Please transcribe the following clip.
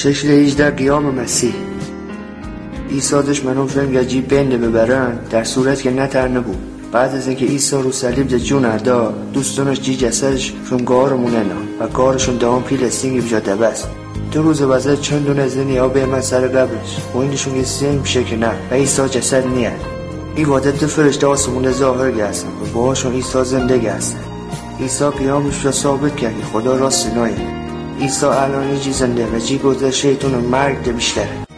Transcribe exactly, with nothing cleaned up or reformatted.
شکل هجده قیام مسیح. عیسی داشت منو فهم گجی بنده ببرن در صورت که نترنه بود. بعد از اینکه عیسی رو صلیب ده جون ادا دوستانش جی جسدش شون گارمونه نه و گارشون دوام پیل سینگی بجا دبست. دو روز وزه چند دونه زنی ها به من سر قبرش و اینشون یه سنگ میشه که نه و عیسی جسد نیه. این واده دو فرشته آسمون ظاهر گستن و باهاشون عیسی زنده گستن. عیسی قیامش رو ثابت کرد خدا راست نایه. عیسی الان جی زنده و جی گذر شیطون مرگ ده بیشتره.